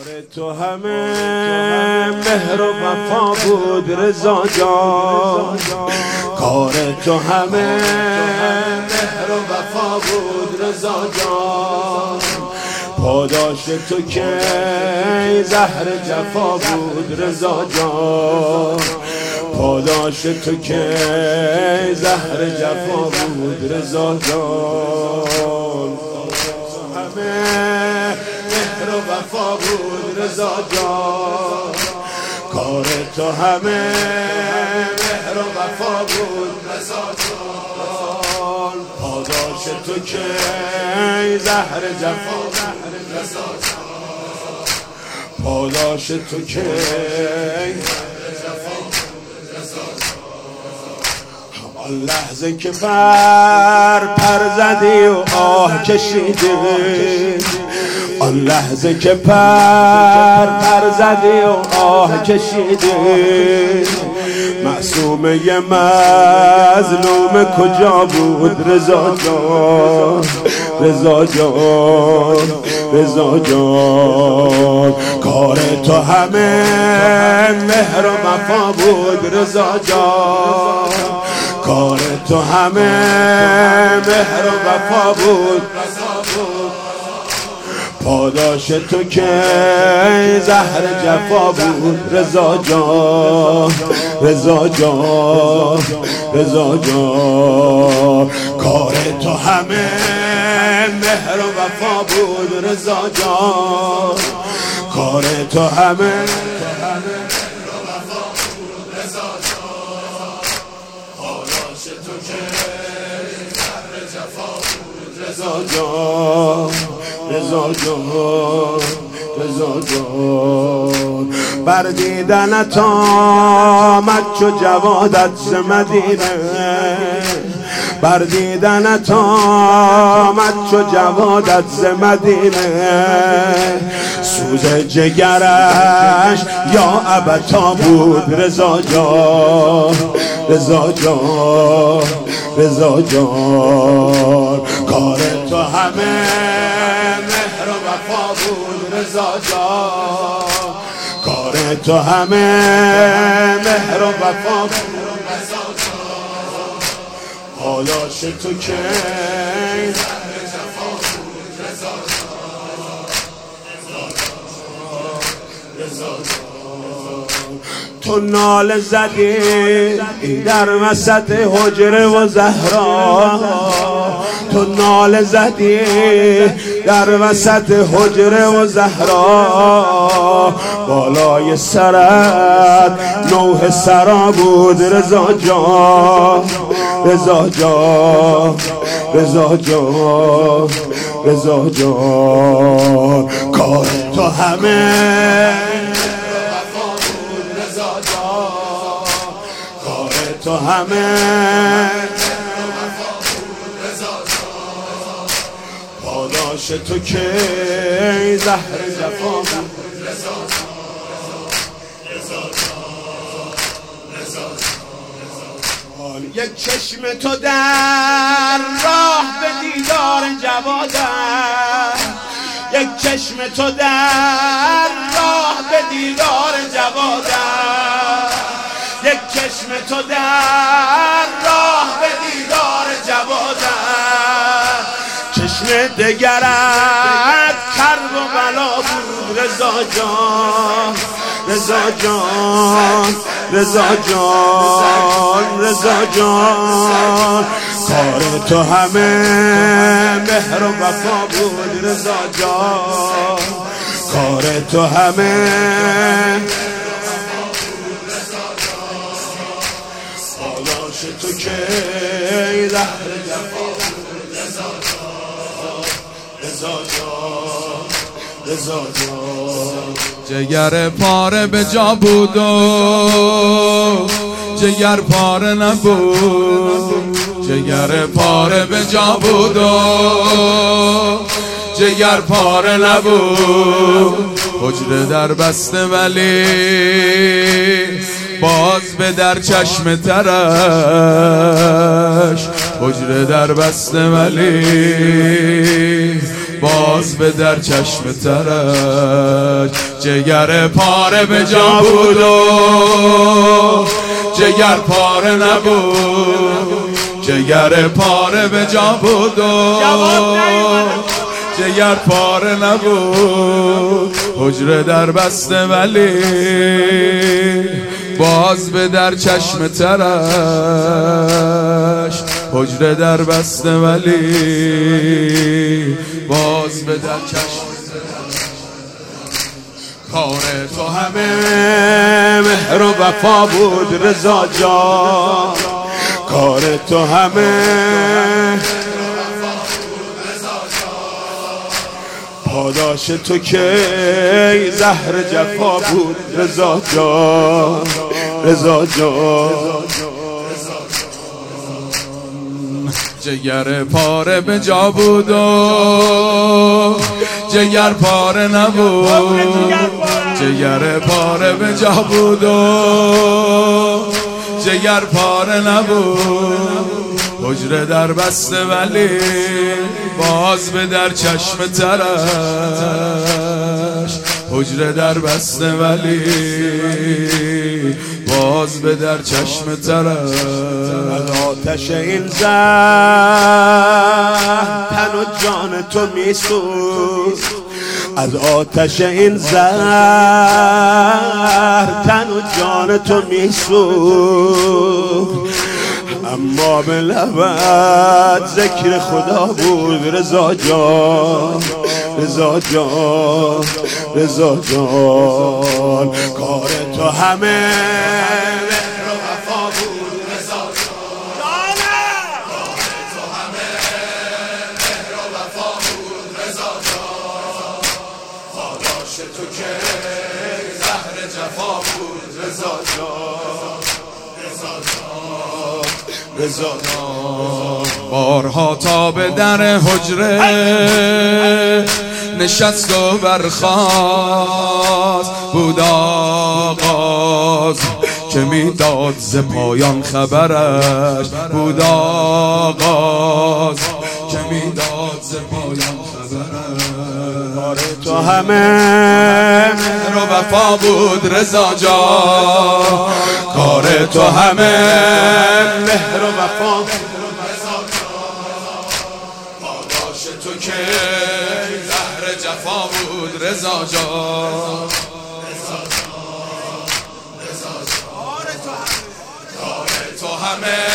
تو همه مهر و وفا بود رضا جان، کار تو همه مهر و وفا بود رضا جان. پاداش تو که زهر جفا بود رضا جان، پاداش تو که زهر جفا بود رضا جان. همه مهر و وفا بود رضا جان، کار تو همه مهر و وفا بود رضا جان. پاداش تو که زهر جفا بود رضا جان، پاداش تو که آن لحظه که پر زدی و آه کشیدی، آن لحظه که پر زدی و آه کشیدی، معصومه مظلوم کجا بود رضا جان، رضا جان، رضا جان. کار تو همه مهر و وفا بود رضا جان، کار تو همه مهر و وفا بود رضا جان. پاداش تو که زهر جفا بود رضا جان، رضا جان، رضا جان. کار تو همه مهر و وفا بود رضا جان، کار تو همه رضا جان، رضا جان، رضا جان. بر دیدنت آمد چو جوادت ز مدینه، بر دیدنت آمد چو جوادت ز مدینه، سوز جگرش یا ابتا بود رضا جان، رضا جان، رضا جان. کار تو همه مهر و وفا بود رضا جان، کار تو همه مهر و وفا بود رضا جان. پاداش تو که زهر جفا بود رضا جان، رضا جان. تو ناله زدی در وسط حجره و زهرا، تو ناله زدی در وسط حجره و زهرا، بالای سرت نوح سرا بود رضا جان، رضا جان، رضا جان، رضا جان. کار تو همه تو همه پاداش تو که زهر جفا بود رضا جان. یک چشم تو در راه به دیدار جوادت، یک چشم تو در راه به دیدار جوادت، یک چشم تو در راه به دیدار جوادت، چشم دگرت کرب و بلا بود رضا جان، رضا جان، رضا جان، رضا جان. کار تو همه مهر و وفا بود رضا جان، کار تو همه تو که زهر جفا بود رضا جان، رضا جان، رضا جان. جگر پاره به جا بود و جگر پاره نبود، جگر پاره به جا بود و جگر پاره نبود. حجره در بسته ولی باز به در چشم ترش، حجره در بسته ولی باز به در چشم ترش. جگر پاره به جا بود و جگر پاره نبود، جگر پاره به جا بود و جگر پاره نبود. حجره در بسته ولی باز به در چشم ترش، حجره در بسته ولی باز به در چشم ترش. کار تو همه مهر و وفا بود رضا جان، کار تو همه پاداش تو که زهر جفا بود رضا جان، رضا جان. جگر پاره به جا بود و جگر پاره نبود، جگر پاره به جا بود و جگر پاره نبود. حجره در بسته ولی باز به در چشم ترش، حجره در بسته ولی باز به در چشم ترش. از آتش این زهر تن و جان تو میسوز، از آتش این زهر تن و جان تو میسوز. اما به لبت ذکر خدا بود رضا جان، رضا جان، رضا جان. کار تو همه مهر و وفا بود رضا جان، کار تو همه مهر و وفا بود رضا جان. پاداش تو که زهر جفا بود رضا جان، رضا جان، رضا جان. بارها تا به در حجره نشست و برخاست، بود آغاز که میداد ز پایان خبرش، بود آغاز که میداد ز پایان خبرش. کار تو همه مهر و وفا بود رضا جان، کار تو همه مهر و وفا. پاداش تو که زهر جفا بود رضا جان، کار تو همه